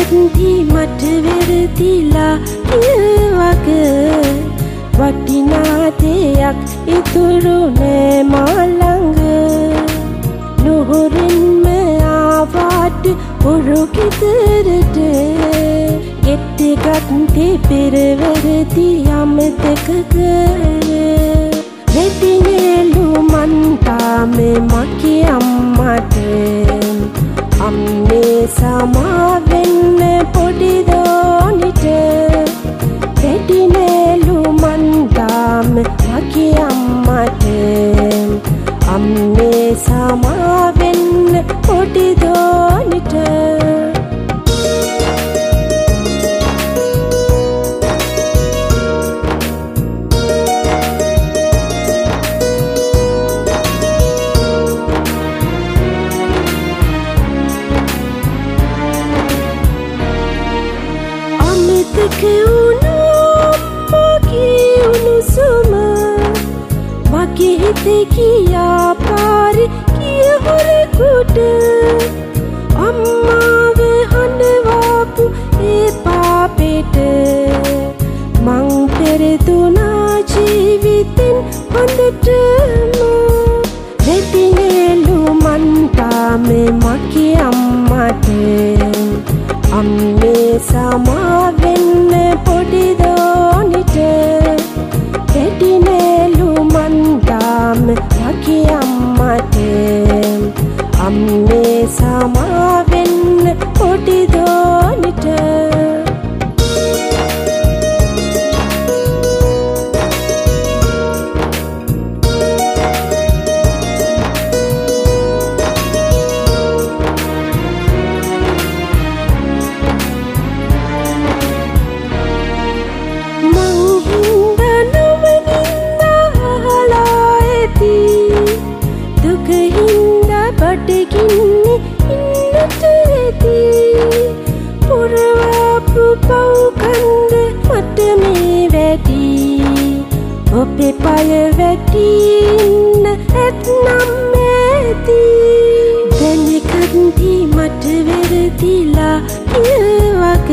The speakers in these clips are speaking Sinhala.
කත්ති මට වෙරදිලා ඉවක වටිනා දෙයක් ඉතුරු නෑ මා ළඟ නුහුරින්ම ආවාට උරු ගෙදරට ගෙට ගත්ති පෙරවරදි අමතක කර වෙදිනේලු මන්තාමේ මගේ අම්මට අම්මේ සමාවෙන්න පොඩි දෝනිට වෙදිනේලු මන්තාමේ මගේ අම්මට අම්මේ සමාවෙන්න පොඩි දෝනිට මගේ හිතේ කියා පාරි කිය හොරෙකුට අම්මාවේ හඬවාපු ඒ පාපෙට මං පෙරදුනා ජීවිතෙන් හොඳටම වෙදිනේලු මන්තාමේ මගේ අම්මට අම්මේ සමාවෙන්න පොඩි දෝනිට වෙදිනේලු මගේ අම්මට අම්මේ සමාවෙන්න පොඩි දෝනිට බඩගින්නේ ඉන්නට ඇති පුරවාපු පව්කන්ද මට මේ වැඩි ඔබේ පය වැටින්න ඇත්නම් ඇති දැනගත්ති මට වෙරදිලා ඉවක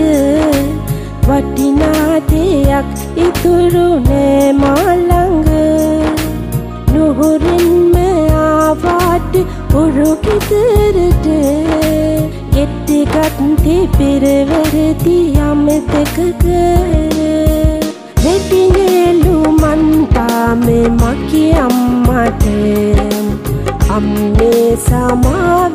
වටිනා දෙයක් ඉතුරු නෑ මා ළඟ නුහුරින්ම ආවාට උරු ගෙදරට ගෙට ගත්ති පෙරවරදි අමතක කර වෙදිනේලු මන්තාමේ මගේ අම්මට අම්මේ සමාව